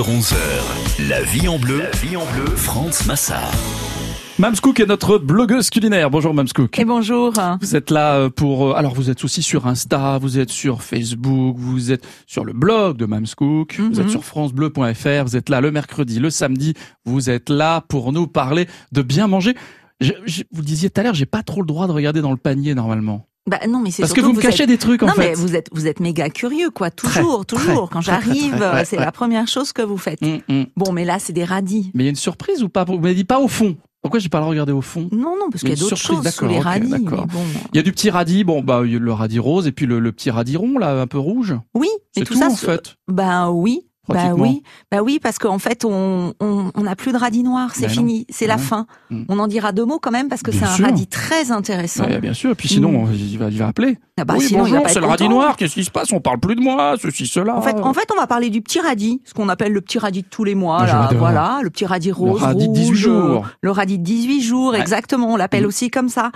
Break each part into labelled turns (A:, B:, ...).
A: 9h-11h, la vie en bleu, France Massard.
B: Mams Cook est notre blogueuse culinaire. Bonjour Mams Cook.
C: Et bonjour.
B: Vous êtes là pour... Alors vous êtes aussi sur Insta, vous êtes sur Facebook, vous êtes sur le blog de Mams Cook, vous êtes sur francebleu.fr, vous êtes là le mercredi, le samedi, vous êtes là pour nous parler de bien manger. Vous le disiez tout à l'heure, j'ai pas trop le droit de regarder dans le panier normalement.
C: Bah non, mais c'est
B: parce que vous me cachez des trucs en fait.
C: Non mais vous êtes méga curieux quoi, toujours. Quand j'arrive, c'est la première chose que vous faites. Bon, mais là c'est des radis.
B: Mais il y a une surprise ou pas? Vous m'avez dit pas au fond. Pourquoi j'ai pas le regarder au fond?
C: Non, parce qu'il y a d'autres choses sous les radis.
B: D'accord.
C: Bon.
B: Il y a du petit radis, il y a le radis rose et puis le petit radis rond là, un peu rouge.
C: Oui,
B: c'est
C: tout
B: tout
C: ça.
B: En fait.
C: Oui. Oui, parce qu'en fait, on n'a plus de radis noir, c'est fini, c'est la fin. On en dira deux mots quand même, parce que c'est un radis très intéressant.
B: Bien sûr, et puis sinon, il va appeler.
C: Sinon,
B: bonjour, c'est le radis noir, qu'est-ce qui se passe? On parle plus de moi, ceci, cela.
C: En fait, on va parler du petit radis, ce qu'on appelle le petit radis de tous les mois, là, voilà, le petit radis rose,
B: le radis de 18 jours.
C: Le radis de 18 jours, exactement, on l'appelle aussi comme ça.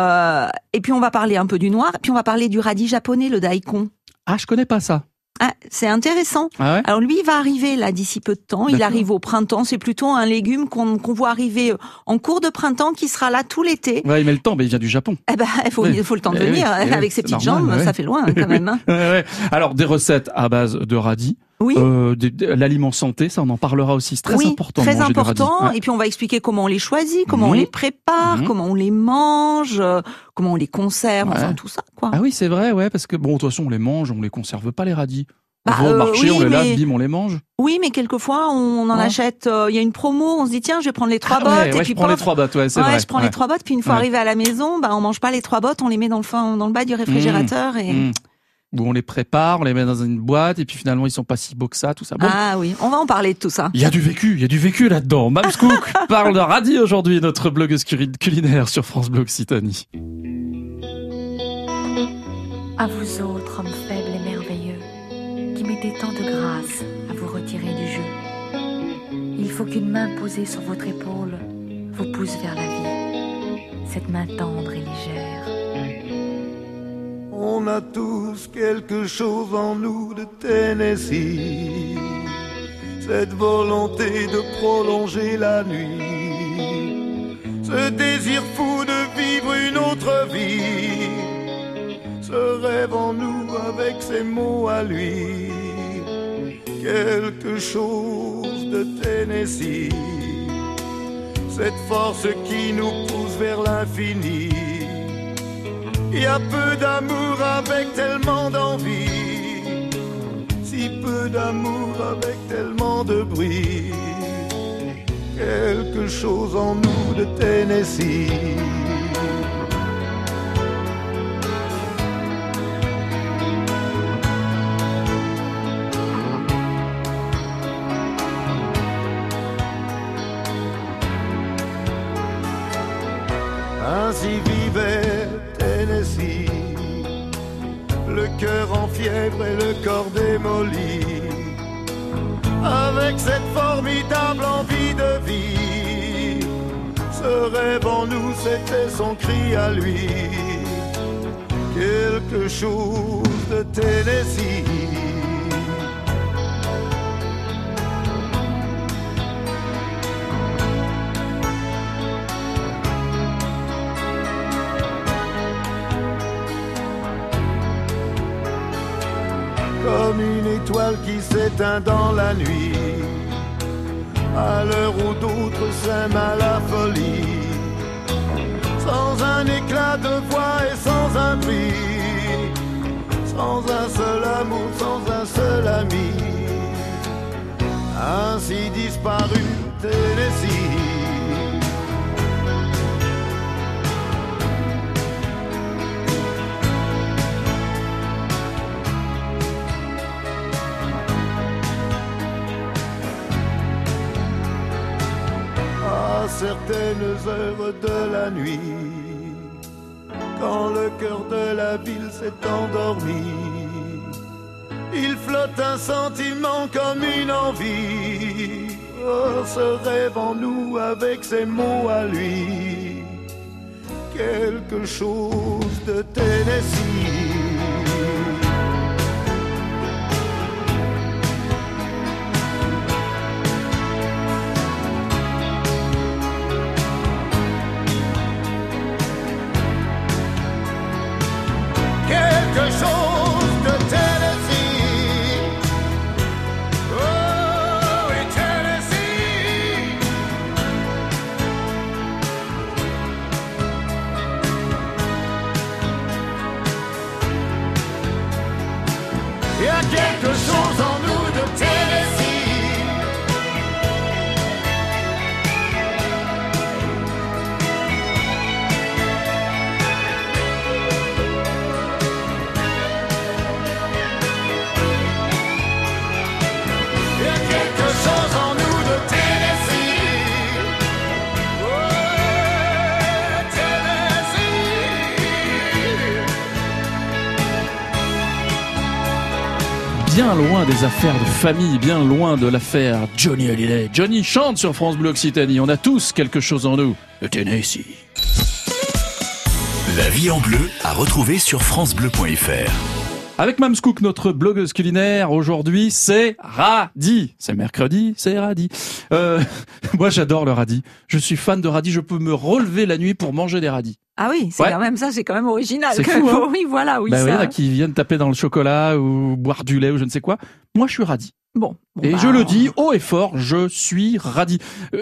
C: Et puis on va parler un peu du noir, et puis on va parler du radis japonais, le daikon.
B: Ah, je connais pas ça.
C: Ah, c'est intéressant.
B: Ah ouais.
C: Alors lui, il va arriver là d'ici peu de temps. D'accord. Il arrive au printemps. C'est plutôt un légume qu'on voit arriver en cours de printemps, qui sera là tout l'été.
B: Ouais, il met le temps, mais il vient du Japon.
C: Il faut le temps de venir. Avec ses petites jambes, ça fait loin quand même. Hein.
B: Alors des recettes à base de radis.
C: Oui.
B: L'aliment santé, ça on en parlera aussi. C'est très important.
C: Très important. Et puis on va expliquer comment on les choisit, comment on les prépare, comment on les mange, comment on les conserve, enfin tout ça, quoi.
B: Ah oui, c'est vrai, parce que de toute façon on les mange, on les conserve pas les radis. On va au marché, on les lave, bim, on les mange.
C: Oui, mais quelquefois on en achète. Il y a une promo, on se dit tiens, je vais prendre les 3 bottes.
B: Et puis je prends les 3 bottes, c'est vrai.
C: Je prends les 3 bottes, puis une fois arrivé à la maison, on mange pas les 3 bottes, on les met dans le bas du réfrigérateur et.
B: Où on les prépare, on les met dans une boîte, et puis finalement ils sont pas si beaux que ça, tout ça. Bon.
C: Ah oui, on va en parler de tout ça.
B: Il y a du vécu là-dedans. Mams Cook parle de radis aujourd'hui, notre blogueuse culinaire sur France Bleu Occitanie.
D: À vous autres, hommes faibles et merveilleux, qui mettez tant de grâce à vous retirer du jeu. Il faut qu'une main posée sur votre épaule vous pousse vers la vie, cette main tendre et légère.
E: On a tous quelque chose en nous de Tennessee, cette volonté de prolonger la nuit, ce désir fou de vivre une autre vie, ce rêve en nous avec ses mots à lui, quelque chose de Tennessee, cette force qui nous pousse vers l'infini. Il y a peu d'amour avec tellement d'envie, si peu d'amour avec tellement de bruit, quelque chose en nous de Tennessee. Ainsi vivait Tennessee, le cœur en fièvre et le corps démoli, avec cette formidable envie de vie. Ce rêve en nous, c'était son cri à lui, quelque chose de Tennessee. Comme une étoile qui s'éteint dans la nuit, à l'heure où d'autres s'aiment à la folie, sans un éclat de voix et sans un prix, sans un seul amour, sans un seul ami, ainsi disparu Tennessee. Certaines heures de la nuit, quand le cœur de la ville s'est endormi, il flotte un sentiment comme une envie. Oh, ce rêve en nous avec ses mots à lui, quelque chose de Tennessee.
B: bien loin des affaires de famille, bien loin de l'affaire Johnny Hallyday. Johnny chante sur France Bleu Occitanie. On a tous quelque chose en nous. Le Tennessee.
A: La vie en bleu à retrouver sur francebleu.fr.
B: Avec Mams Cook, notre blogueuse culinaire, aujourd'hui, c'est radis. C'est mercredi, c'est radis. Moi, j'adore le radis. Je suis fan de radis. Je peux me relever la nuit pour manger des radis.
C: Ah oui, c'est quand même ça, c'est quand même original.
B: C'est fou, hein.
C: Oui, voilà, oui.
B: Ben
C: ça...
B: oui, là, qui viennent taper dans le chocolat ou boire du lait ou je ne sais quoi. Moi, je suis radis.
C: Bon
B: et je le dis haut et fort, je suis radis.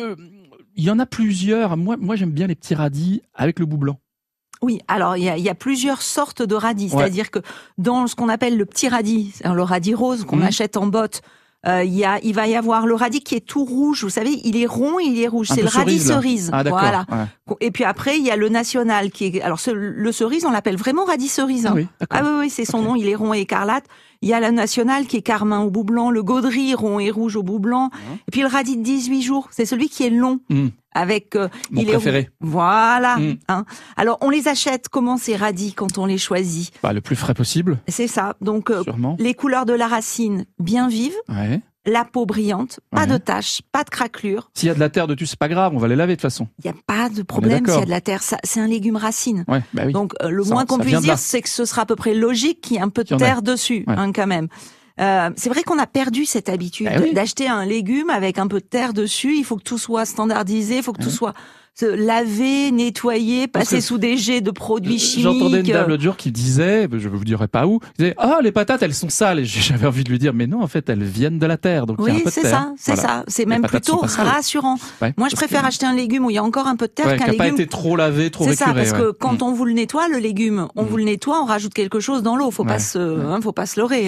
B: Il y en a plusieurs. Moi, j'aime bien les petits radis avec le bout blanc.
C: Oui, alors il y a plusieurs sortes de radis, c'est-à-dire que dans ce qu'on appelle le petit radis, le radis rose qu'on achète en botte, il va y avoir le radis qui est tout rouge, vous savez, il est rond et il est rouge, c'est le radis cerise.
B: Ah, d'accord.
C: Voilà.
B: Ouais.
C: Et puis après, il y a le national qui est alors le cerise, on l'appelle vraiment radis cerise. Hein.
B: Ah
C: oui, c'est son nom, il est rond et écarlate. Il y a le national qui est carmin au bout blanc, le gaudry rond et rouge au bout blanc, et puis le radis de 18 jours, c'est celui qui est long. Avec
B: mon préféré.
C: Voilà. Hein. Alors on les achète comment ces radis quand on les choisit?
B: Le plus frais possible.
C: C'est ça. Donc
B: sûrement.
C: Les couleurs de la racine bien vives, la peau brillante, pas de taches, pas de craquelures.
B: S'il y a de la terre dessus, c'est pas grave, on va les laver de toute façon. Il
C: y a pas de problème s'il y a de la terre. Ça, c'est un légume racine.
B: Oui.
C: Donc le moins qu'on puisse dire, c'est que ce sera à peu près logique qu'il y ait un peu de terre dessus, quand même. C'est vrai qu'on a perdu cette habitude d'acheter un légume avec un peu de terre dessus. Il faut que tout soit standardisé, il faut que tout soit lavé, nettoyé, passé sous des jets de produits chimiques.
B: J'entendais une dame l'autre jour qui disait, je vous dirai pas où, qui disait les patates elles sont sales. Et j'avais envie de lui dire mais non, en fait elles viennent de la terre, donc il y a un peu de terre.
C: C'est ça. C'est même plutôt rassurant. Moi je préfère acheter un légume où il y a encore un peu de terre qu'un légume
B: qui n'a pas été trop lavé, trop récuré.
C: C'est ça, parce que quand on vous le nettoie, le légume, on vous le nettoie, on rajoute quelque chose dans l'eau. Faut pas se leurrer.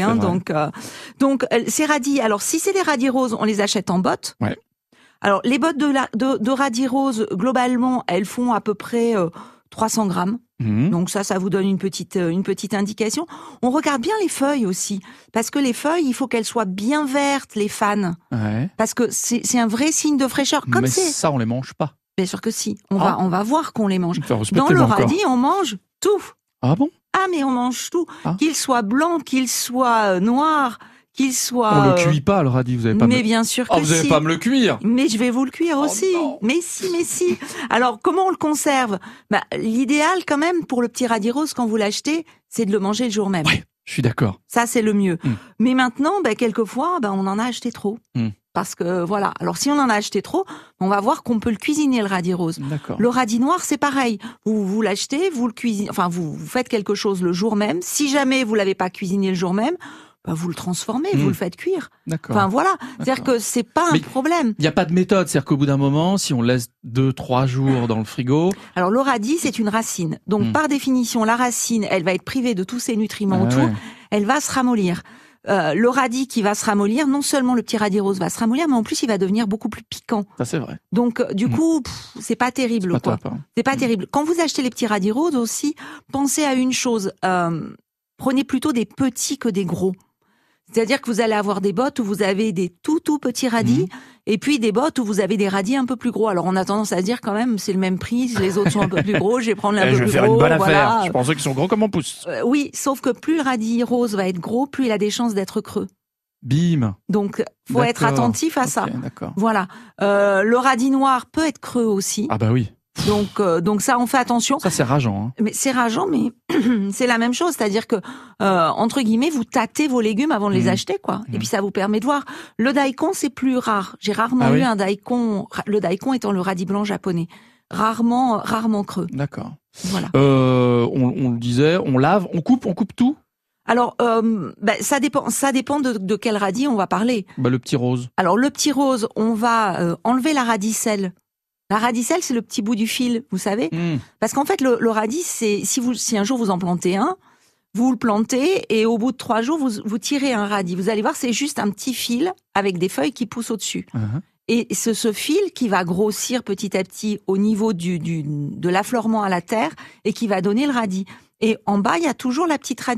C: Donc ces radis. Alors si c'est des radis roses, on les achète en bottes. Alors, les bottes de radis rose, globalement, elles font à peu près 300 grammes. Donc ça vous donne une petite indication. On regarde bien les feuilles aussi, parce que les feuilles, il faut qu'elles soient bien vertes, les fans. Parce que c'est un vrai signe de fraîcheur.
B: Mais ça, on les mange pas.
C: Bien sûr que si. On va voir qu'on les mange.
B: Dans
C: le radis, on mange tout.
B: Ah bon?
C: Ah, mais on mange tout. Qu'il soit blanc, qu'il soit noir, qu'il soit...
B: On le cuit pas, le radis, vous avez pas
C: mais bien sûr que si.
B: Vous avez pas me le cuire.
C: Mais je vais vous le cuire aussi.
B: Non.
C: Mais si. Alors, comment on le conserve? L'idéal, quand même, pour le petit radis rose, quand vous l'achetez, c'est de le manger le jour même.
B: Oui, je suis d'accord.
C: Ça, c'est le mieux. Mais maintenant, quelquefois, on en a acheté trop. Parce que, voilà. Alors, si on en a acheté trop, on va voir qu'on peut le cuisiner, le radis rose.
B: D'accord.
C: Le radis noir, c'est pareil. Vous l'achetez, vous le cuisinez, enfin, vous faites quelque chose le jour même. Si jamais vous l'avez pas cuisiné le jour même, vous le transformez, vous le faites cuire.
B: D'accord.
C: Enfin voilà, c'est-à-dire que c'est pas un problème.
B: Il n'y a pas de méthode, c'est-à-dire qu'au bout d'un moment, si on laisse 2-3 jours dans le frigo...
C: Alors le radis, c'est une racine. Donc par définition, la racine, elle va être privée de tous ses nutriments autour, elle va se ramollir. Le radis qui va se ramollir, non seulement le petit radis rose va se ramollir, mais en plus il va devenir beaucoup plus piquant.
B: Ça c'est vrai.
C: Donc du coup, c'est pas terrible.
B: C'est pas top, hein.
C: C'est pas terrible. Quand vous achetez les petits radis roses aussi, pensez à une chose, prenez plutôt des petits que des gros. C'est-à-dire que vous allez avoir des bottes où vous avez des tout petits radis, et puis des bottes où vous avez des radis un peu plus gros. Alors on a tendance à se dire quand même, c'est le même prix, les autres sont un peu plus gros, je vais prendre un peu plus gros.
B: Je vais faire une bonne affaire. Je pensais qu'ils sont gros comme mon pouce.
C: Oui, sauf que plus le radis rose va être gros, plus il a des chances d'être creux.
B: Bim.
C: Donc faut être attentif à ça.
B: D'accord.
C: Voilà. Le radis noir peut être creux aussi.
B: Ah bah oui.
C: Donc ça, on fait attention.
B: Ça, c'est rageant.
C: Mais c'est rageant, mais c'est la même chose. C'est-à-dire que, entre guillemets, vous tâtez vos légumes avant de les acheter, quoi. Et puis ça vous permet de voir. Le daikon, c'est plus rare. J'ai rarement eu un daikon. Le daikon étant le radis blanc japonais. Rarement creux.
B: D'accord.
C: Voilà.
B: On le disait, on lave, on coupe tout.
C: Alors, ça dépend de quel radis on va parler.
B: Le petit rose.
C: Alors, le petit rose, on va enlever la radicelle. La radicelle, c'est le petit bout du fil, vous savez. Parce qu'en fait, le radis, c'est si un jour vous en plantez un, vous le plantez et au bout de 3 jours, vous tirez un radis. Vous allez voir, c'est juste un petit fil avec des feuilles qui poussent au-dessus. Et ce fil qui va grossir petit à petit au niveau de l'affleurement à la terre et qui va donner le radis. Et en bas, il y a toujours la petite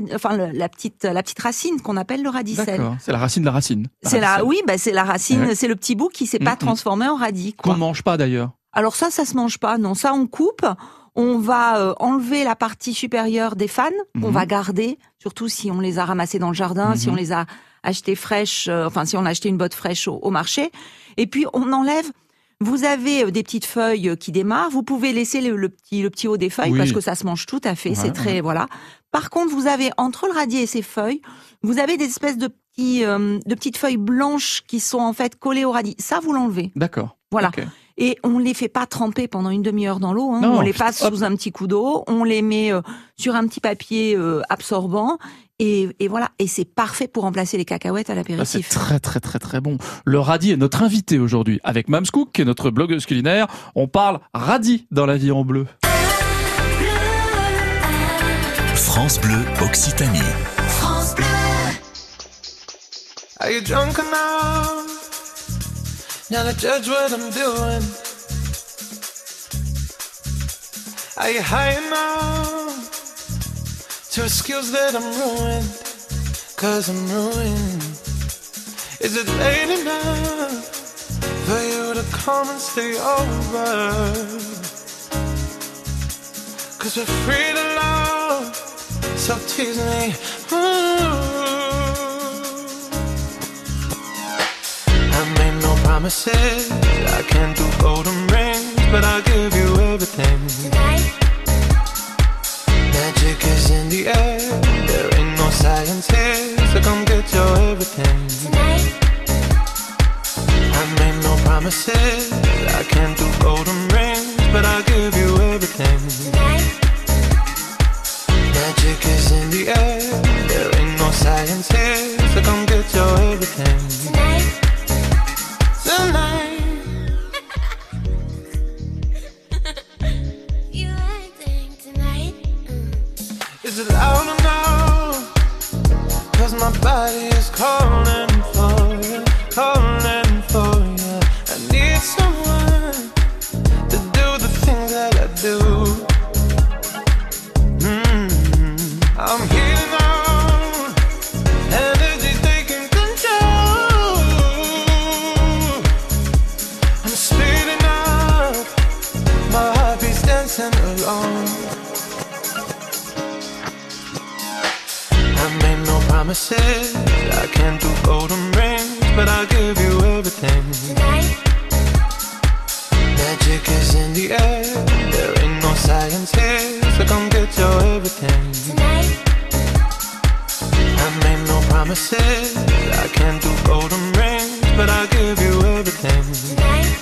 C: racine qu'on appelle le radicelle.
B: D'accord. C'est la racine de la racine.
C: C'est la racine, c'est le petit bout qui s'est pas transformé en radis.
B: Qu'on mange pas d'ailleurs.
C: Alors ça se mange pas. Non, ça on coupe. On va enlever la partie supérieure des fans. On va garder, surtout si on les a ramassés dans le jardin, si on les a achetée fraîche, si on a acheté une botte fraîche au marché. Et puis on enlève. Vous avez des petites feuilles qui démarrent. Vous pouvez laisser le petit haut des feuilles parce que ça se mange tout à fait. C'est très voilà. Par contre, vous avez entre le radis et ces feuilles, vous avez des espèces de petites feuilles blanches qui sont en fait collées au radis. Ça, vous l'enlevez.
B: D'accord.
C: Voilà.
B: Okay.
C: Et on les fait pas tremper pendant une demi-heure dans l'eau.
B: Non,
C: on les passe sous un petit coup d'eau. On les met sur un petit papier absorbant. Et voilà, et c'est parfait pour remplacer les cacahuètes à l'apéritif.
B: C'est très très très très bon. Le radis est notre invité aujourd'hui. Avec Mams Cook, qui est notre blogueuse culinaire, on parle radis dans La Vie en Bleu.
A: France Bleu Occitanie.
F: France Bleu.
G: Are you drunk enough now to judge what I'm doing? Are you high enough to excuse that I'm ruined? 'Cause I'm ruined. Is it late enough for you to come and stay over? 'Cause we're free to love, so tease me. I made no promises, I can't do golden rings, but I'll give you everything.
F: Tonight,
G: Magic is in the air, there ain't no science here, so come get your everything.
F: tonight,
G: I made no promises, I can't do golden rings, but I'll give you everything.
F: tonight,
G: Magic is in the air, there ain't no science here, so come get your everything.
F: tonight.
G: Tonight,
F: You acting tonight.
G: is it loud enough? 'Cause my body is calling for you, calling for you. I need someone to do the things that I do. I'm here now, energy's taking control. I'm speeding up, my heart beats dancing along. I made no promises, I can't do golden rings, but I'll give you everything.
F: Tonight,
G: Magic is in the air, there ain't no science here, so come get your everything.
F: tonight,
G: I made no promises, I can't do golden rings, but I'll give you everything.
F: tonight,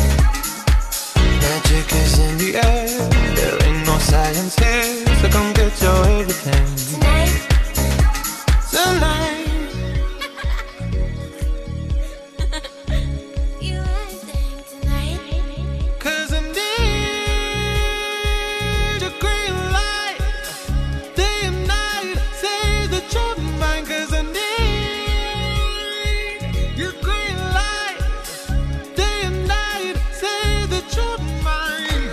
G: Magic is in the air, there ain't no science here, so come get your everything.
F: tonight.
G: Tonight,
F: You acting tonight.
G: 'cause I need your green light, day and night, say that you're mine, 'cause I need your green light, day and night, say that you're mine.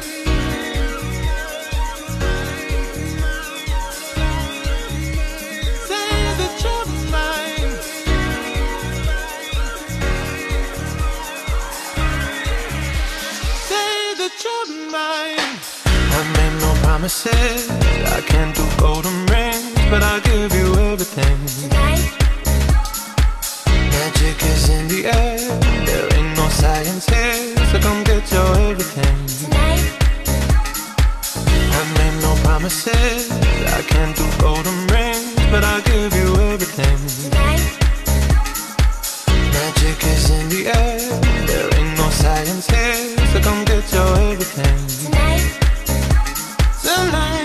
G: Say that you're mine. Say that you're mine. I made no promises, I can't do golden rings, but I'll give you everything.
F: Tonight,
G: Magic is in the air, there ain't no science here, so come get your everything.
F: tonight,
G: I made no promises, I can't do golden rings, but I'll give you everything.
F: tonight,
G: Magic is in the air, there ain't no science here, so come get your everything.
F: tonight.
G: Tonight.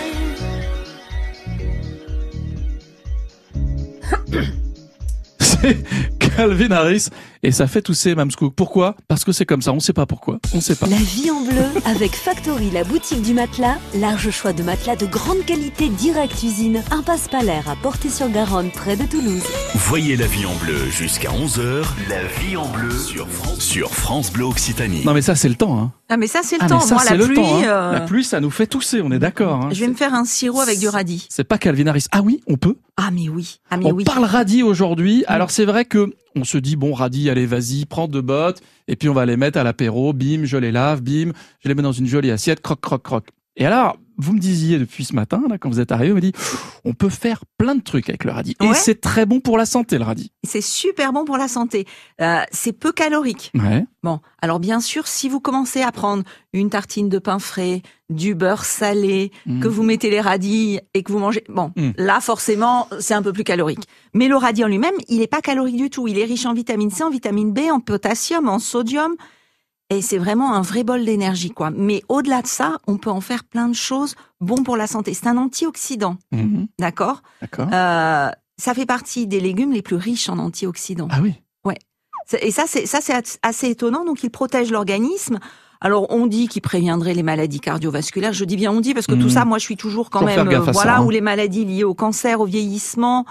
B: C'est Calvin Harris et ça fait tousser Mams Cook. Pourquoi ? Parce que c'est comme ça, on sait pas pourquoi, on sait pas.
H: La vie en bleu avec Factory, la boutique du matelas. Large choix de matelas de grande qualité direct usine. Impasse Palaire à Portée-sur-Garonne près de Toulouse.
A: Voyez La Vie en Bleu jusqu'à 11h. La Vie en Bleu sur France Bleu Occitanie.
B: Non mais ça c'est le temps hein.
C: Ah mais ça c'est le
B: Ah
C: temps.
B: mais ça
C: Moi
B: c'est
C: la
B: le
C: pluie,
B: temps hein. La pluie ça nous fait tousser, on est d'accord hein.
C: je vais me faire un sirop avec du radis.
B: C'est pas Calvin Harris. Ah oui, on peut.
C: Ah mais oui. Ah mais
B: On
C: oui.
B: parle radis aujourd'hui. Alors c'est vrai que on se dit bon radis, allez vas-y, prends 2 bottes et puis on va les mettre à l'apéro. Bim, je les lave. Bim, je les mets dans une jolie assiette. Croc, croc, croc. Et alors vous me disiez depuis ce matin, là, quand vous êtes arrivé, vous m'avez dit, on peut faire plein de trucs avec le radis. Et
C: Ouais.
B: c'est très bon pour la santé, le radis.
C: C'est super bon pour la santé. C'est peu calorique.
B: Ouais.
C: Bon, alors bien sûr, si vous commencez à prendre une tartine de pain frais, du beurre salé, que vous mettez les radis et que vous mangez, bon, là forcément, c'est un peu plus calorique. Mais le radis en lui-même, il est pas calorique du tout. Il est riche en vitamine C, en vitamine B, en potassium, en sodium. Et c'est vraiment un vrai bol d'énergie, quoi. Mais au-delà de ça, on peut en faire plein de choses bon pour la santé. C'est un antioxydant, d'accord?
B: D'accord.
C: Ça fait partie des légumes les plus riches en antioxydants.
B: Ah oui.
C: Et ça, c'est assez étonnant. Donc, il protège l'organisme. Alors, on dit qu'il préviendrait les maladies cardiovasculaires. Je dis bien on dit parce que tout ça, moi, je suis toujours quand
B: Faut
C: même,
B: faire gaffe à ça,
C: voilà,
B: hein.
C: ou les maladies liées au cancer, au vieillissement.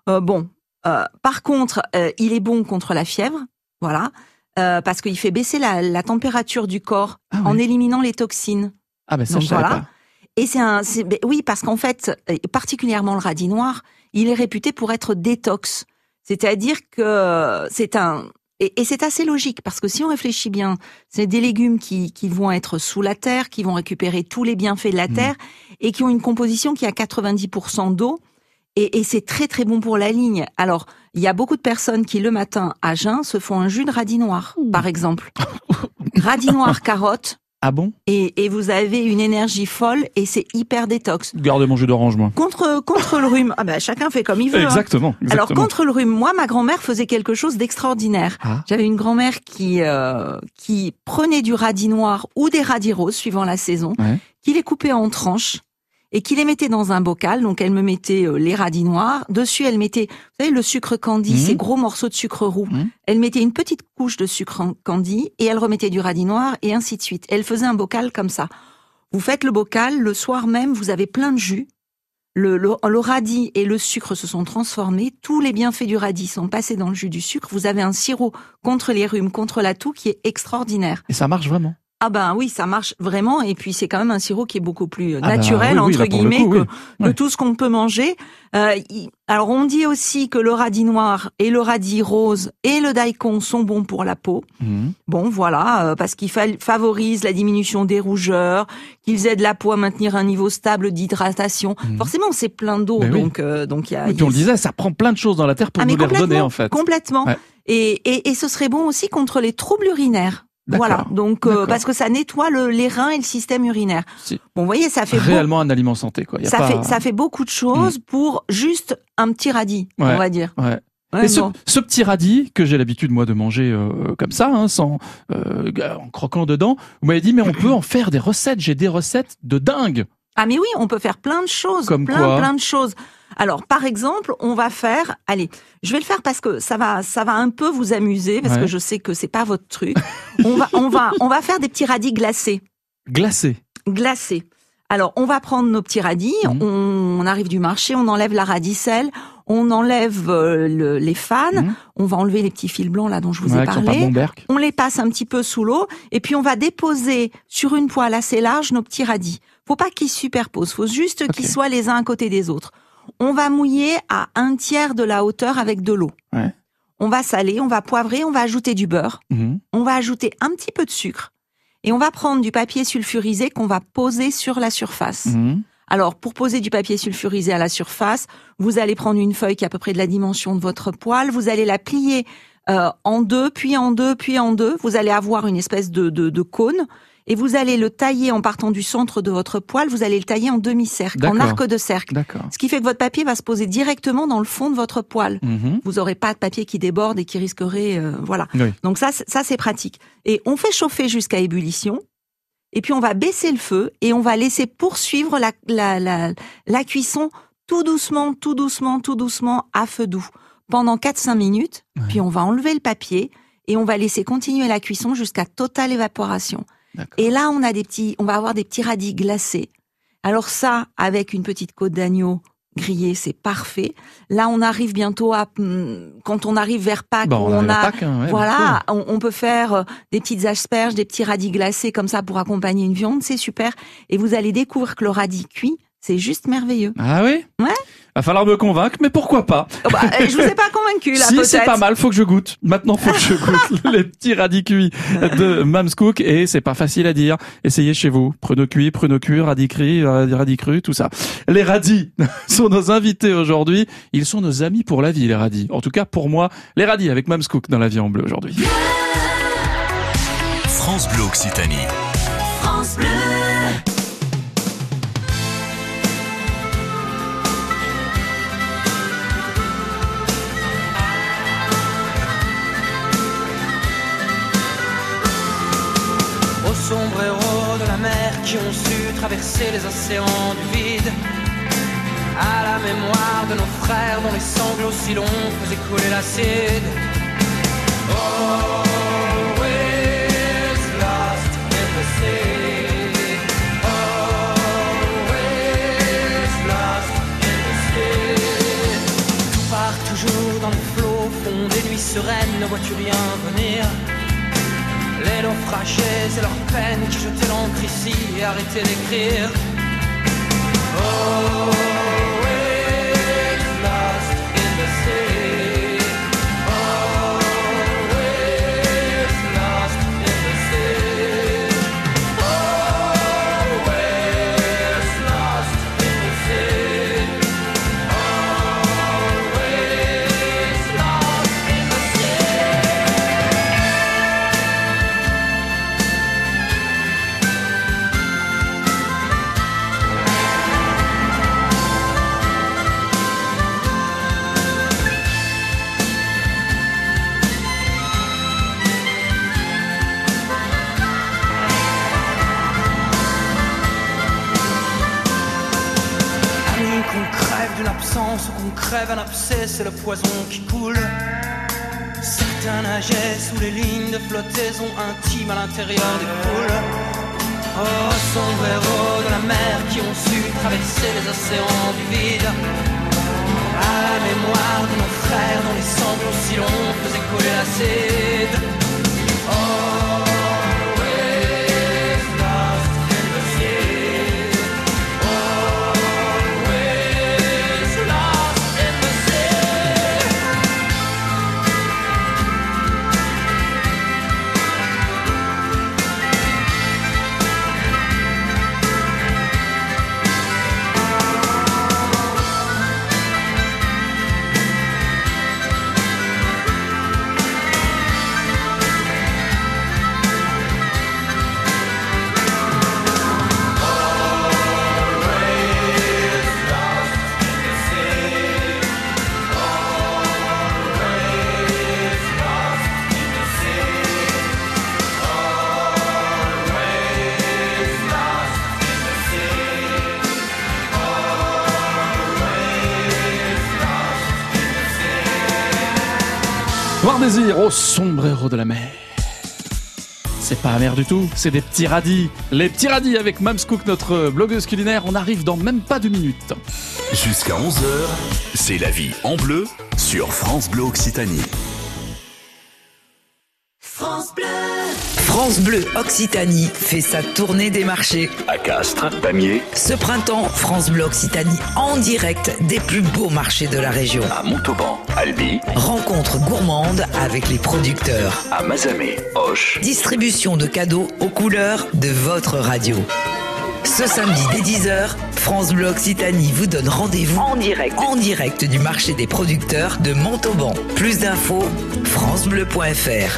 C: Par contre, il est bon contre la fièvre, voilà, parce qu'il fait baisser la température du corps en éliminant les toxines.
B: Ah ben ça,
C: Donc,
B: je savais
C: voilà.
B: pas.
C: Et oui, parce qu'en fait, particulièrement le radis noir, il est réputé pour être détox. C'est-à-dire que et c'est assez logique, parce que si on réfléchit bien, c'est des légumes qui vont être sous la terre, qui vont récupérer tous les bienfaits de la terre, et qui ont une composition qui a 90% d'eau, et c'est très très bon pour la ligne. Alors, il y a beaucoup de personnes qui, le matin, à jeun, se font un jus de radis noir, par exemple. Radis noir, carotte,
B: Ah bon?
C: et vous avez une énergie folle, et c'est hyper détox.
B: Gardez mon jus d'orange, moi.
C: Contre le rhume, chacun fait comme il veut.
B: Exactement.
C: Alors contre le rhume, moi ma grand-mère faisait quelque chose d'extraordinaire.
B: Ah.
C: J'avais une grand-mère qui prenait du radis noir ou des radis roses suivant la saison, qui les coupait en tranches et qui les mettait dans un bocal. Donc elle me mettait les radis noirs, dessus elle mettait, vous savez, le sucre candi, ces gros morceaux de sucre roux. Elle mettait une petite couche de sucre candi et elle remettait du radis noir et ainsi de suite. Elle faisait un bocal comme ça. Vous faites le bocal, le soir même, vous avez plein de jus. Le radis et le sucre se sont transformés. Tous les bienfaits du radis sont passés dans le jus du sucre. Vous avez un sirop contre les rhumes, contre la toux qui est extraordinaire.
B: Et ça marche vraiment?
C: Ah ben oui, ça marche vraiment. Et puis c'est quand même un sirop qui est beaucoup plus naturel,
B: oui,
C: entre
B: là, pour le
C: guillemets,
B: coup, oui.
C: que tout ce qu'on peut manger. Alors on dit aussi que le radis noir et le radis rose et le daikon sont bons pour la peau. Bon voilà, parce qu'ils favorisent la diminution des rougeurs, qu'ils aident la peau à maintenir un niveau stable d'hydratation. Forcément, c'est plein d'eau,
B: Ben oui.
C: donc il y a.
B: Et puis on le disait, ça prend plein de choses dans la terre pour nous les redonner, en fait.
C: Complètement.
B: Ouais.
C: Et ce serait bon aussi contre les troubles urinaires.
B: D'accord.
C: Voilà, donc
B: D'accord.
C: parce que ça nettoie les reins et le système urinaire.
B: Si.
C: Bon, vous voyez, ça fait
B: Réellement un aliment santé, quoi. Y a
C: ça fait beaucoup de choses pour juste un petit radis, on va dire.
B: Ouais.
C: Ouais,
B: Et ce
C: bon.
B: petit radis que j'ai l'habitude moi de manger comme ça, sans en croquant dedans, vous m'avez dit mais on peut en faire des recettes. J'ai des recettes de dingue.
C: Ah mais oui, on peut faire plein de choses,
B: Comme quoi
C: plein de choses. Alors par exemple, on va faire, allez, je vais le faire parce que ça va un peu vous amuser parce que je sais que c'est pas votre truc. on va faire des petits radis glacés. Glacés. Alors on va prendre nos petits radis, on arrive du marché, on enlève la radicelle, on enlève les fans, on va enlever les petits fils blancs là dont je vous ai parlé. On les passe un petit peu sous l'eau et puis on va déposer sur une poêle assez large nos petits radis. Faut pas qu'ils se superposent, faut juste qu'ils soient les uns à côté des autres. On va mouiller à 1/3 de la hauteur avec de l'eau.
B: Ouais.
C: On va saler, on va poivrer, on va ajouter du beurre. On va ajouter un petit peu de sucre. Et on va prendre du papier sulfurisé qu'on va poser sur la surface. Alors, pour poser du papier sulfurisé à la surface, vous allez prendre une feuille qui est à peu près de la dimension de votre poêle. Vous allez la plier en deux, puis en deux, puis en deux. Vous allez avoir une espèce de cône. Et vous allez le tailler en partant du centre de votre poêle. Vous allez le tailler en demi-cercle, en arc de cercle. Ce qui fait que votre papier va se poser directement dans le fond de votre poêle. Vous n'aurez pas de papier qui déborde et qui risquerait... voilà. Oui. Donc ça, c'est pratique. Et on fait chauffer jusqu'à ébullition. Et puis on va baisser le feu et on va laisser poursuivre la cuisson tout doucement, à feu doux. Pendant 4-5 minutes. Puis on va enlever le papier et on va laisser continuer la cuisson jusqu'à totale évaporation. Et là, on va avoir des petits radis glacés. Alors ça, avec une petite côte d'agneau grillée, c'est parfait. Là, on arrive bientôt quand on arrive vers Pâques, on peut faire des petites asperges, des petits radis glacés comme ça pour accompagner une viande, c'est super. Et vous allez découvrir que le radis cuit, C'est juste merveilleux.
B: Ah oui?
C: Ouais.
B: Va falloir me convaincre, mais pourquoi pas?
C: Je vous ai pas convaincu là,
B: si,
C: peut-être.
B: c'est pas mal, faut que je goûte. Maintenant, faut que je goûte les petits radis cuits de Mams Cook, et c'est pas facile à dire. Essayez chez vous. Pruneaux cuits, radis crus, tout ça. Les radis sont nos invités aujourd'hui. Ils sont nos amis pour la vie, les radis. En tout cas, pour moi, les radis avec Mams Cook dans La Vie en Bleu aujourd'hui.
A: France Bleu Occitanie.
F: France Bleu.
G: Aux sombreros de la mer qui ont su traverser les océans du vide, à la mémoire de nos frères dont les sanglots si longs faisaient couler l'acide. Always lost in the sea. Always lost in the sea. Tout part toujours dans le flot, fond des nuits sereines, ne vois-tu rien venir? Les naufragés et leurs peines qui jetaient l'encre ici et arrêtaient d'écrire. Always lost in the sea. Always lost in the sea. Always lost in the sea. Always lost in the sea. Qu'on crève d'une absence ou qu'on crève un abcès, c'est le poison qui coule. Certains nageaient sous les lignes de flottaison intime à l'intérieur des poules. Oh, sombreros de la mer qui ont su traverser les océans du vide, à la mémoire de nos frères dont les sanglots si longs faisaient couler l'acide. Always lost in the sea. Always lost in the sea.
B: Voir désir au sombrero de la mer. C'est pas amer du tout, c'est des petits radis. Les petits radis avec Mams Cook, notre blogueuse culinaire. On arrive dans même pas 2 minutes.
A: Jusqu'à 11h, c'est La Vie en Bleu sur France Bleu Occitanie.
F: France Bleu.
I: France Bleu Occitanie fait sa tournée des marchés.
A: À Castres, Pamiers,
I: Ce printemps, France Bleu Occitanie en direct des plus beaux marchés de la région.
A: à Montauban, Albi,
I: Rencontre gourmande avec les producteurs.
A: à Mazamet, Auch.
I: Distribution de cadeaux aux couleurs de votre radio. Ce samedi dès 10h, France Bleu Occitanie vous donne rendez-vous en direct du marché des producteurs de Montauban. Plus d'infos, francebleu.fr.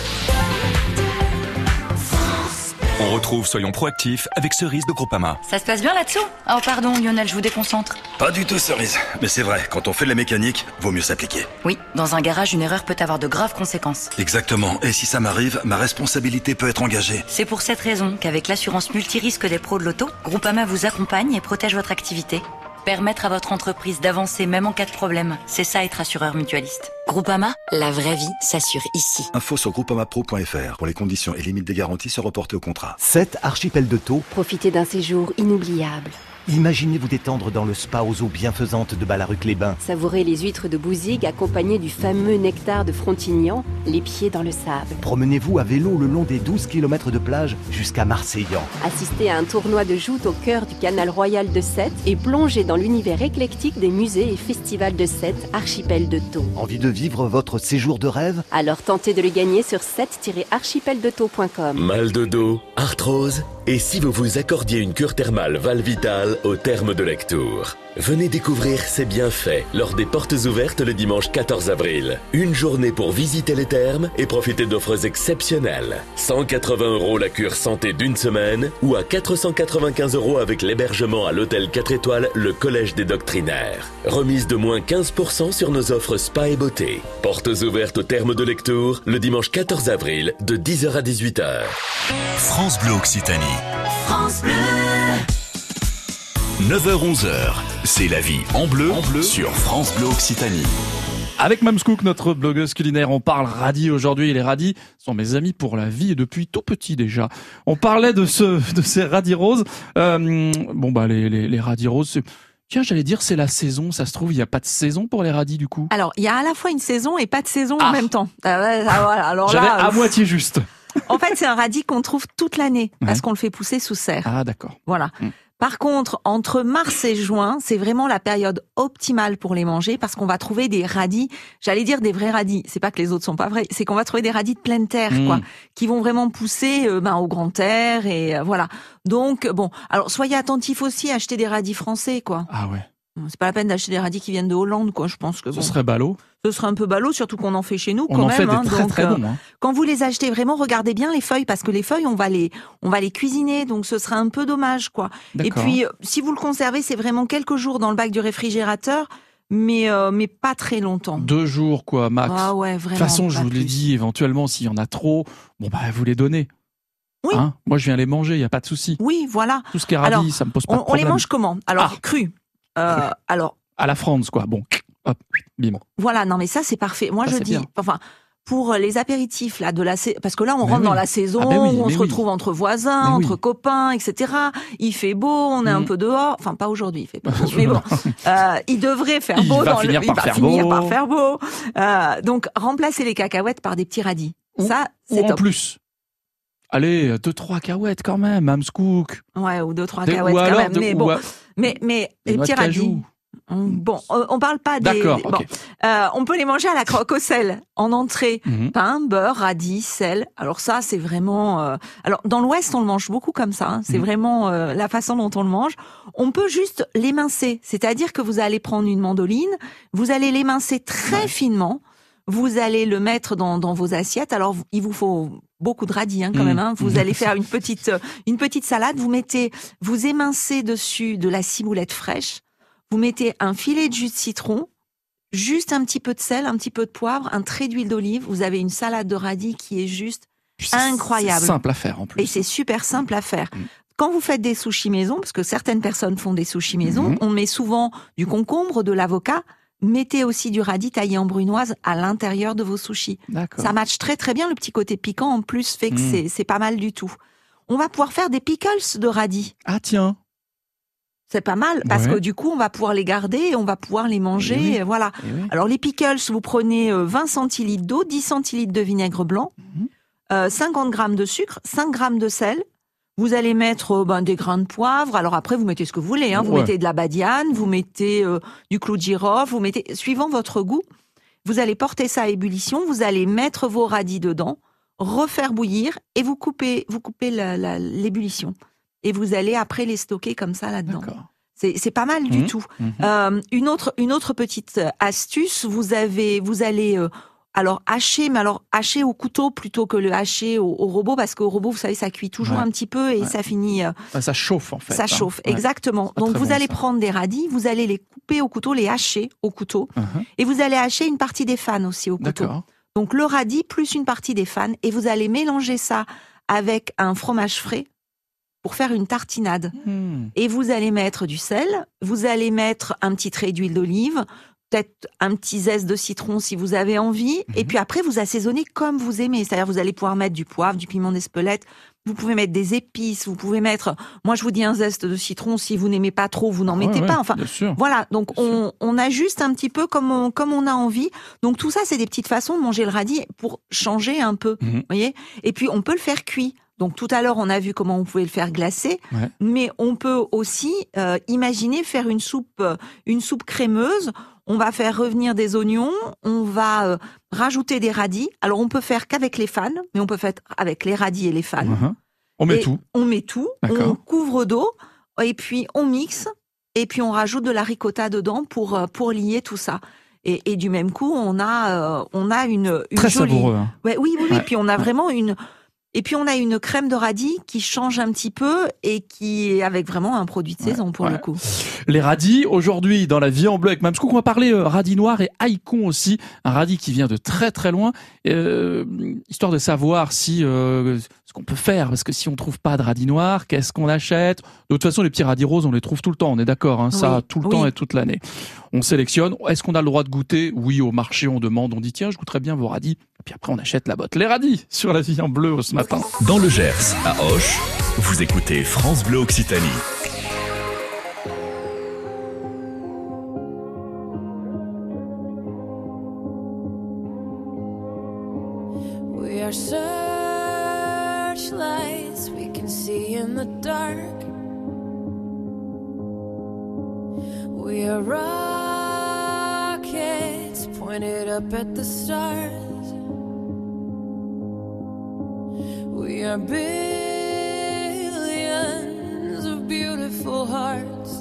J: On retrouve Soyons proactifs avec Cerise de Groupama.
K: Ça se passe bien là-dessous? Oh pardon Lionel, je vous déconcentre.
L: Pas du tout, Cerise. Mais c'est vrai, quand on fait de la mécanique, vaut mieux s'appliquer.
K: Oui, dans un garage, une erreur peut avoir de graves conséquences.
L: Exactement. Et si ça m'arrive, ma responsabilité peut être engagée.
K: C'est pour cette raison qu'avec l'assurance multirisque des pros de l'auto, Groupama vous accompagne et protège votre activité. Permettre à votre entreprise d'avancer même en cas de problème, c'est ça être assureur mutualiste. Groupama, la vraie vie s'assure ici.
L: Info sur groupamapro.fr pour les conditions et limites des garanties se reporter au contrat.
M: 7 archipels de taux.
H: Profitez d'un séjour inoubliable.
M: Imaginez vous détendre dans le spa aux eaux bienfaisantes de Ballaruc-les-Bains.
H: Savourez les huîtres de Bouzigues accompagnées du fameux nectar de Frontignan, les pieds dans le sable.
M: Promenez-vous à vélo le long des 12 km de plage jusqu'à Marseillan.
H: Assistez à un tournoi de joutes au cœur du canal royal de Sète et plongez dans l'univers éclectique des musées et festivals de Sète, archipel de Thau.
M: Envie de vivre votre séjour de rêve ?
H: Alors tentez de le gagner sur sète-archipeldethau.com.
N: Mal de dos, arthrose, et si vous vous accordiez une cure thermale Valvital au terme de Lectour. Venez découvrir ses bienfaits lors des portes ouvertes le dimanche 14 avril. Une journée pour visiter les thermes et profiter d'offres exceptionnelles. 180 € la cure santé d'une semaine ou à 495 € avec l'hébergement à l'hôtel 4 étoiles le Collège des Doctrinaires. Remise de moins 15% sur nos offres spa et beauté. Portes ouvertes au terme de Lectour le dimanche 14 avril de 10h à 18h.
A: France Bleu Occitanie.
F: France Bleu.
A: 9h-11h, c'est la vie en bleu sur France Bleu Occitanie.
B: Avec Mams Cook, notre blogueuse culinaire, on parle radis aujourd'hui. Les radis sont mes amis pour la vie et depuis tout petit déjà. On parlait de ces radis roses. Les radis roses, tiens, j'allais dire c'est la saison. Ça se trouve, il n'y a pas de saison pour les radis du coup.
C: Alors, il y a à la fois une saison et pas de saison en même temps. Voilà. Alors
B: j'avais
C: là,
B: à moitié juste.
C: En fait, c'est un radis qu'on trouve toute l'année parce qu'on le fait pousser sous serre.
B: Ah, d'accord.
C: Voilà. Par contre, entre mars et juin, c'est vraiment la période optimale pour les manger parce qu'on va trouver des radis, j'allais dire des vrais radis. C'est pas que les autres sont pas vrais, c'est qu'on va trouver des radis de pleine terre, quoi, qui vont vraiment pousser au grand air et voilà. Donc alors soyez attentifs aussi à acheter des radis français, quoi.
B: Ah ouais.
C: C'est pas la peine d'acheter des radis qui viennent de Hollande, quoi. Je pense que
B: ce serait ballot.
C: Ce serait un peu ballot, surtout qu'on en fait chez nous,
B: on
C: quand
B: en
C: même.
B: Fait des très, très bons, hein.
C: Quand vous les achetez, vraiment, regardez bien les feuilles, parce que les feuilles, on va les cuisiner, donc ce serait un peu dommage, quoi.
B: D'accord.
C: Et puis, si vous le conservez, c'est vraiment quelques jours dans le bac du réfrigérateur, mais pas très longtemps.
B: 2 jours, quoi, max.
C: Ah ouais, vraiment.
B: De toute façon, je vous l'ai dit, éventuellement, s'il y en a trop, vous les donnez.
C: Oui.
B: Hein, moi, je viens les manger, il y a pas de souci.
C: Oui, voilà.
B: Tout ce qui est radis,
C: alors,
B: ça me pose pas de
C: on
B: problème.
C: les mange comment? Alors, crus. Alors.
B: À la France, quoi. Bon, hop, bim.
C: Voilà, non, mais ça, c'est parfait. Moi, je dis, pour les apéritifs, là, parce que là, on rentre dans la saison, où on se retrouve entre voisins, entre copains, etc. Il fait beau, on est un peu dehors. Enfin, pas aujourd'hui, il fait pas beau. Mais bon, il devrait faire beau. Il va finir par faire beau. Donc, remplacez les cacahuètes par des petits radis. Ça, c'est top.
B: En plus. Allez, 2-3 cacahuètes quand même, Mams Cook.
C: Ouais, ou 2-3 cacahuètes quand même. Mais bon, mais les petits radis. Bon, on parle pas des.
B: D'accord. Okay.
C: On peut les manger à la croque au sel en entrée. Pain, beurre, radis, sel. Alors ça, c'est vraiment. Alors dans l'Ouest, on le mange beaucoup comme ça. Hein. C'est vraiment la façon dont on le mange. On peut juste l'émincer, c'est-à-dire que vous allez prendre une mandoline, vous allez l'émincer très finement. Vous allez le mettre dans vos assiettes. Alors il vous faut beaucoup de radis quand même. Hein. Vous allez faire une petite salade. Vous émincez dessus de la ciboulette fraîche. Vous mettez un filet de jus de citron, juste un petit peu de sel, un petit peu de poivre, un trait d'huile d'olive. Vous avez une salade de radis qui est juste incroyable.
B: C'est simple à faire en plus.
C: Et c'est super simple à faire. Quand vous faites des sushis maison, parce que certaines personnes font des sushis maison, on met souvent du concombre, de l'avocat. Mettez aussi du radis taillé en brunoise à l'intérieur de vos sushis.
B: D'accord.
C: Ça matche très très bien. Le petit côté piquant en plus fait que c'est pas mal du tout. On va pouvoir faire des pickles de radis.
B: Ah tiens.
C: C'est pas mal parce que du coup on va pouvoir les garder et on va pouvoir les manger. Voilà. Alors les pickles, vous prenez 20 centilitres d'eau, 10 centilitres de vinaigre blanc, 50 grammes de sucre, 5 grammes de sel. Vous allez mettre des grains de poivre. Alors après vous mettez ce que vous voulez. Hein. Vous mettez de la badiane, vous mettez du clou de girofle, vous mettez suivant votre goût. Vous allez porter ça à ébullition. Vous allez mettre vos radis dedans, refaire bouillir et vous coupez l'ébullition. Et vous allez après les stocker comme ça là-dedans. D'accord. C'est pas mal du tout. Une autre petite astuce, vous allez hacher au couteau plutôt que le hacher au robot, parce qu'au robot, vous savez, ça cuit toujours un petit peu et ça finit.
B: Ça chauffe en fait.
C: Ça chauffe, exactement. Donc vous allez prendre des radis, vous allez les couper au couteau, les hacher au couteau, et vous allez hacher une partie des fans aussi au couteau.
B: D'accord.
C: Donc le radis plus une partie des fans, et vous allez mélanger ça avec un fromage frais pour faire une tartinade. Et vous allez mettre du sel, vous allez mettre un petit trait d'huile d'olive, peut-être un petit zeste de citron si vous avez envie. Et puis après, vous assaisonnez comme vous aimez. C'est-à-dire, vous allez pouvoir mettre du poivre, du piment d'Espelette. Vous pouvez mettre des épices. Vous pouvez mettre, moi je vous dis un zeste de citron. Si vous n'aimez pas trop, vous n'en mettez pas. Enfin, voilà. Donc on ajuste un petit peu comme on a envie. Donc tout ça, c'est des petites façons de manger le radis pour changer un peu. Voyez. Et puis on peut le faire cuit. Donc tout à l'heure, on a vu comment on pouvait le faire glacé, mais on peut aussi imaginer faire une soupe crémeuse. On va faire revenir des oignons, on va rajouter des radis. Alors on peut faire qu'avec les fans, mais on peut faire avec les radis et les fans.
B: On met tout.
C: On met tout. On couvre d'eau et puis on mixe et puis on rajoute de la ricotta dedans pour lier tout ça. Et du même coup, on a une
B: très
C: jolie...
B: savoureux. Hein.
C: Oui. Puis on a vraiment une. Et puis on a une crème de radis qui change un petit peu et qui est avec vraiment un produit de saison pour le coup.
B: Les radis, aujourd'hui dans la vie en bleu avec Mamscook, on va parler radis noir et haïcon aussi, un radis qui vient de très très loin, histoire de savoir si ce qu'on peut faire, parce que si on trouve pas de radis noir, qu'est-ce qu'on achète? De toute façon, les petits radis roses, on les trouve tout le temps, on est d'accord, hein, ça tout le temps et toute l'année. On sélectionne. Est-ce qu'on a le droit de goûter? Oui, au marché, on demande, on dit tiens, je goûterais bien vos radis. Et puis après, on achète la botte. Les radis sur la vie en bleu ce matin.
A: Dans le Gers, à Auch, vous écoutez France Bleu Occitanie.
O: We are searchlights we can see in the dark. We are rockets pointed up at the stars. We are billions of beautiful hearts.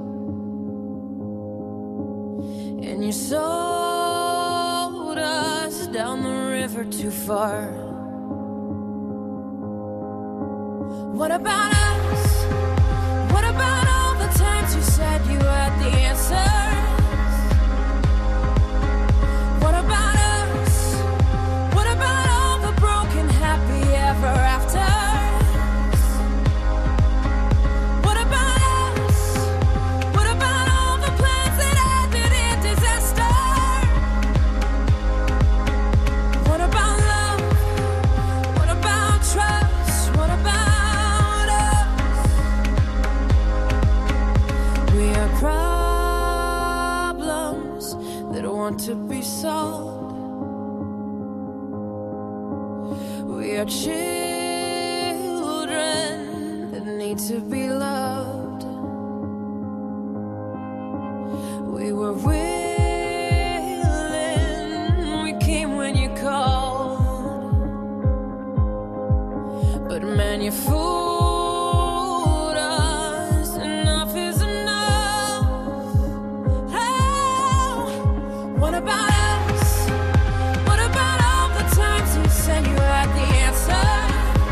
O: And you sold us down the river too far. What about us? What about all the times you said you had the answers? What about us? What about all the broken happy ever afters? What about us? What about all the plans that ended in disaster? What about love? What about trust? What about us? We are problems that want to be solved. We are children that need to be loved. We were willing, we came when you called. But man, you fooled us, enough is enough. Oh, what about us? What about all the times you said you had the answer?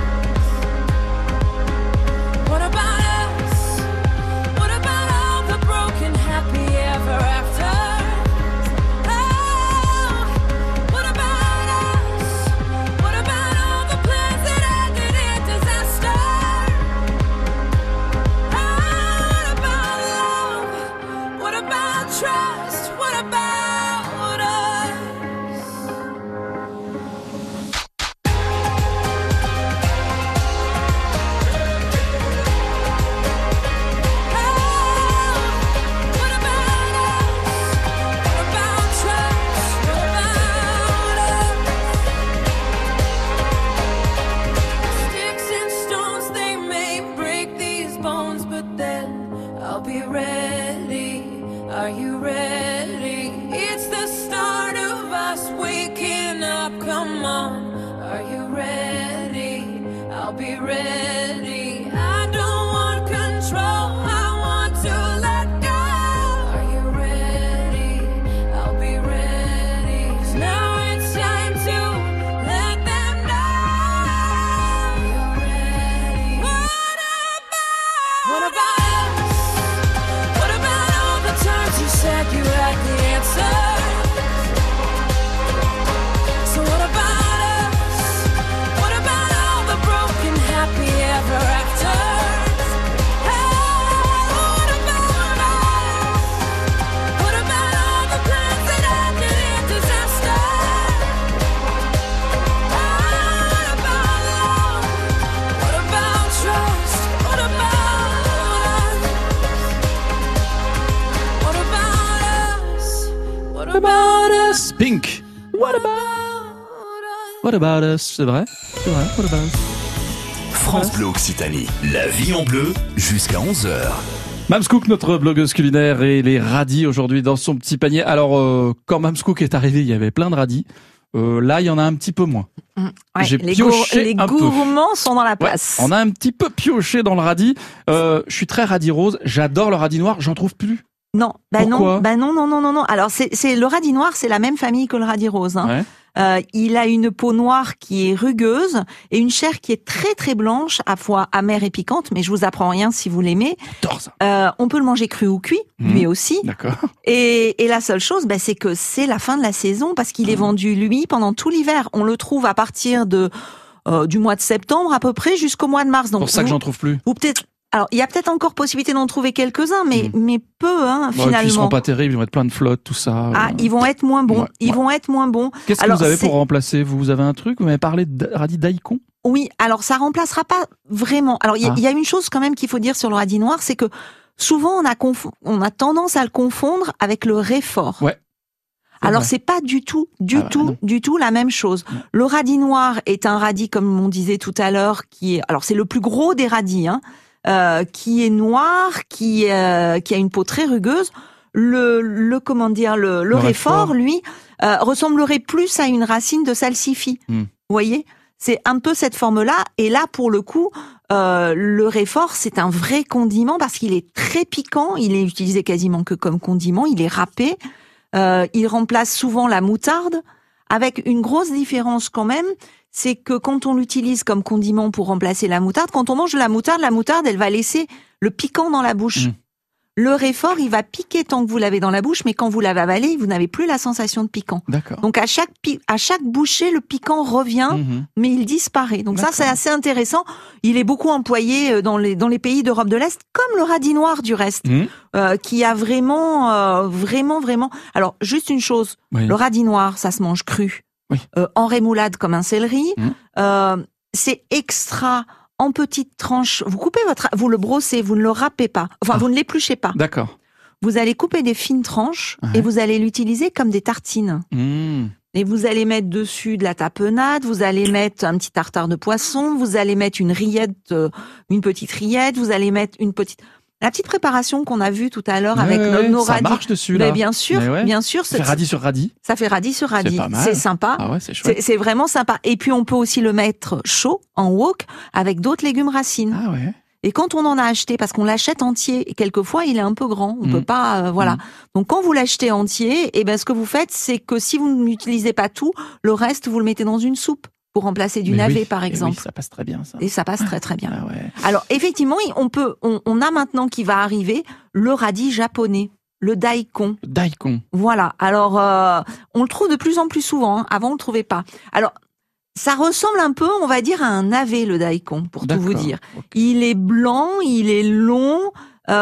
O: What about us? What about all the broken happy ever after? Oh, what about us? What about all the plans that ended in disaster? Oh, what about love? What about trust? What about us? What about us? What about trust? What about us? Sticks and stones, they may break these bones, but then I'll be ready. Are you ready? It's the start of us waking up. Come on, are you ready? I'll be ready. I don't want control, I want to let go. Are you ready? I'll be ready. 'Cause now it's time to let them know. You're ready. What about us? What about all the times you said you had the answer? So what about us? What about all the broken happy ever after?
B: Pink. What about us? C'est vrai. What about us?
A: France Bleu Occitanie, la vie en bleu jusqu'à 11h.
B: Mams Cook, notre blogueuse culinaire, et les radis aujourd'hui dans son petit panier. Alors, quand Mams Cook est arrivée, il y avait plein de radis. Là, il y en a un petit peu moins.
C: Ouais,
B: J'ai
C: les
B: pioché un peu.
C: gourmands sont dans la place.
B: Ouais, on a un petit peu pioché dans le radis. Je suis très radis rose. J'adore le radis noir. J'en trouve plus.
C: Non,
B: Pourquoi
C: non. Alors c'est le radis noir, c'est la même famille que le radis rose. Hein.
B: Ouais.
C: Il a une peau noire qui est rugueuse et une chair qui est très très blanche, à fois amère et piquante. Mais je vous apprends rien si vous l'aimez.
B: J'adore ça.
C: On peut le manger cru ou cuit, lui aussi.
B: D'accord.
C: Et la seule chose, c'est que c'est la fin de la saison parce qu'il est vendu lui pendant tout l'hiver. On le trouve à partir du mois de septembre à peu près jusqu'au mois de mars. Donc
B: C'est pour ça que j'en trouve plus.
C: Ou peut-être. Alors, il y a peut-être encore possibilité d'en trouver quelques-uns, mais peu, hein, finalement.
B: Ils seront pas terribles, ils vont être plein de flotte, tout ça.
C: Ah, ils vont être moins bons. Ils vont être moins bons.
B: Qu'est-ce que vous avez pour remplacer? Vous avez un truc? Vous m'avez parlé de radis daikon?
C: Oui, alors ça remplacera pas vraiment. Alors, il y a une chose quand même qu'il faut dire sur le radis noir, c'est que souvent on a tendance à le confondre avec le réfort.
B: Ouais.
C: Alors c'est pas du tout la même chose. Le radis noir est un radis, comme on disait tout à l'heure, alors c'est le plus gros des radis, hein. Qui est noir, qui a une peau très rugueuse. Le réfort, lui, ressemblerait plus à une racine de salsifis. Vous voyez, c'est un peu cette forme-là. Et là, pour le coup, le réfort, c'est un vrai condiment parce qu'il est très piquant. Il est utilisé quasiment que comme condiment. Il est râpé. Il remplace souvent la moutarde, avec une grosse différence quand même. C'est que quand on l'utilise comme condiment pour remplacer la moutarde, quand on mange de la moutarde, elle va laisser le piquant dans la bouche. Le réfort, il va piquer tant que vous l'avez dans la bouche, mais quand vous l'avez avalé, vous n'avez plus la sensation de piquant.
B: D'accord.
C: Donc à chaque bouchée, le piquant revient, mais il disparaît. Donc ça, c'est assez intéressant. Il est beaucoup employé dans les pays d'Europe de l'Est, comme le radis noir du reste, qui a vraiment. Alors juste une chose, le radis noir, ça se mange cru. En rémoulade comme un céleri. C'est extra en petites tranches. Vous le brossez, vous ne le râpez pas. Enfin, vous ne l'épluchez pas.
B: D'accord.
C: Vous allez couper des fines tranches et vous allez l'utiliser comme des tartines. Et vous allez mettre dessus de la tapenade, vous allez mettre un petit tartare de poisson, vous allez mettre une petite rillette, vous allez mettre la petite préparation qu'on a vue tout à l'heure avec nos radis. Ça
B: marche dessus, là.
C: Mais bien sûr.
B: Ça fait radis sur radis.
C: Ça fait radis sur radis.
B: C'est pas mal.
C: C'est sympa.
B: Ah ouais, c'est chouette.
C: C'est vraiment sympa. Et puis, on peut aussi le mettre chaud, en wok, avec d'autres légumes racines.
B: Ah ouais.
C: Et quand on en a acheté, parce qu'on l'achète entier, et quelquefois, il est un peu grand. On peut pas, voilà. Donc, quand vous l'achetez entier, ce que vous faites, c'est que si vous n'utilisez pas tout, le reste, vous le mettez dans une soupe. Pour remplacer du navet, par exemple.
B: Oui, ça passe très bien, ça.
C: Et ça passe très très bien.
B: Ah ouais.
C: Alors, effectivement, on a maintenant qui va arriver le radis japonais, le daikon.
B: Daikon.
C: Voilà. Alors, on le trouve de plus en plus souvent. Hein. Avant, on le trouvait pas. Alors, ça ressemble un peu, on va dire, à un navet, le daikon, pour tout vous dire. Okay. Il est blanc, il est long.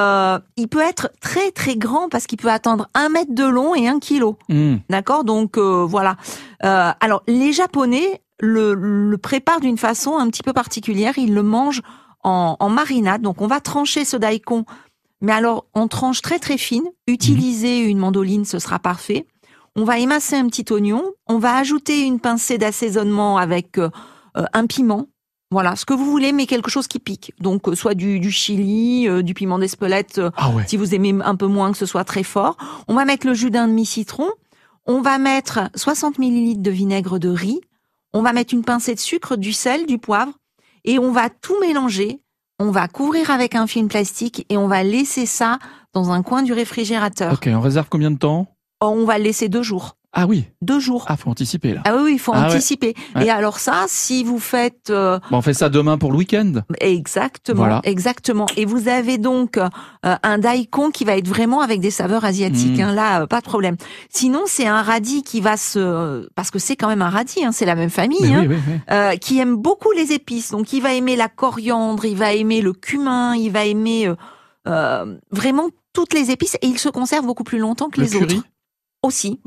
C: Il peut être très très grand parce qu'il peut atteindre 1 mètre de long et 1 kilo. D'accord. Donc voilà. Alors, les Japonais le prépare d'une façon un petit peu particulière. Il le mange en marinade. Donc, on va trancher ce daikon, mais alors en tranche très très fine. Utiliser une mandoline, ce sera parfait. On va émincer un petit oignon. On va ajouter une pincée d'assaisonnement avec un piment. Voilà, ce que vous voulez, mais quelque chose qui pique. Donc, soit du chili, du piment d'Espelette, si vous aimez un peu moins que ce soit très fort. On va mettre le jus d'un demi-citron. On va mettre 60 millilitres de vinaigre de riz. On va mettre une pincée de sucre, du sel, du poivre, et on va tout mélanger. On va couvrir avec un film plastique et on va laisser ça dans un coin du réfrigérateur.
B: Ok, on réserve combien de temps?
C: On va le laisser 2 jours.
B: Ah oui.
C: 2 jours.
B: Ah, faut anticiper là.
C: Ah oui, il faut anticiper.
B: Ouais.
C: Et alors ça, si vous faites...
B: on fait ça demain pour le week-end.
C: Exactement,
B: voilà.
C: Exactement. Et vous avez donc un daikon qui va être vraiment avec des saveurs asiatiques. Hein, là, pas de problème. Sinon, c'est un radis qui va parce que c'est quand même un radis, hein, c'est la même famille, hein, qui aime beaucoup les épices. Donc, il va aimer la coriandre, il va aimer le cumin, il va aimer vraiment toutes les épices. Et il se conserve beaucoup plus longtemps que les autres. Aussi.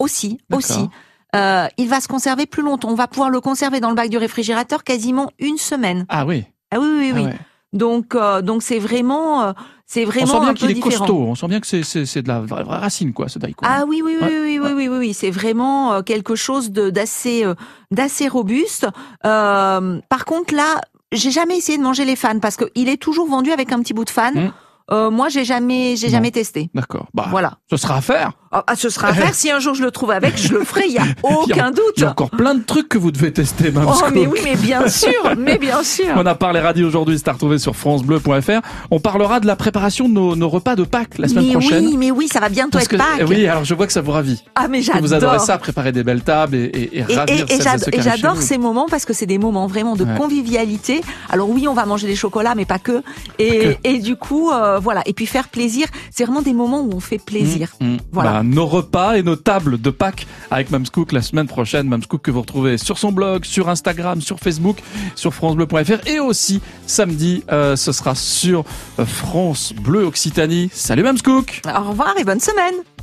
C: Il va se conserver plus longtemps. On va pouvoir le conserver dans le bac du réfrigérateur quasiment 1 semaine.
B: Ah oui.
C: Ah oui.
B: Ouais.
C: Donc c'est vraiment
B: on sent bien
C: un peu
B: qu'il est
C: différent.
B: costaud. On sent bien que c'est de la vraie racine, quoi, ce daikon.
C: Ah oui, c'est vraiment quelque chose d'assez robuste. Par contre, là, j'ai jamais essayé de manger les fans parce qu'il est toujours vendu avec un petit bout de fan. Moi, j'ai jamais testé.
B: D'accord.
C: Voilà.
B: Ce sera à faire.
C: Ce sera à faire. Si un jour je le trouve avec, je le ferai. Il y a aucun doute.
B: Il y a encore plein de trucs que vous devez tester, Mams Cook.
C: Mais oui, mais bien sûr.
B: On a parlé radio aujourd'hui, c'est à retrouver sur francebleu.fr. On parlera de la préparation de nos repas de Pâques la semaine prochaine.
C: Mais oui, ça va bientôt être Pâques.
B: Oui, alors je vois que ça vous ravit.
C: Mais j'adore.
B: Vous adorez ça, préparer des belles tables et ravir celles et ceux qui arrivent
C: j'adore
B: chez vous.
C: ces moments parce que c'est des moments vraiment de convivialité. Alors oui, on va manger des chocolats, mais pas que. Et du coup, voilà. Et puis faire plaisir, c'est vraiment des moments où on fait plaisir. Voilà.
B: Nos repas et nos tables de Pâques avec Mams Cook la semaine prochaine. Mams Cook que vous retrouvez sur son blog, sur Instagram, sur Facebook, sur francebleu.fr et aussi samedi, ce sera sur France Bleu Occitanie. Salut Mams Cook.
C: Au revoir et bonne semaine.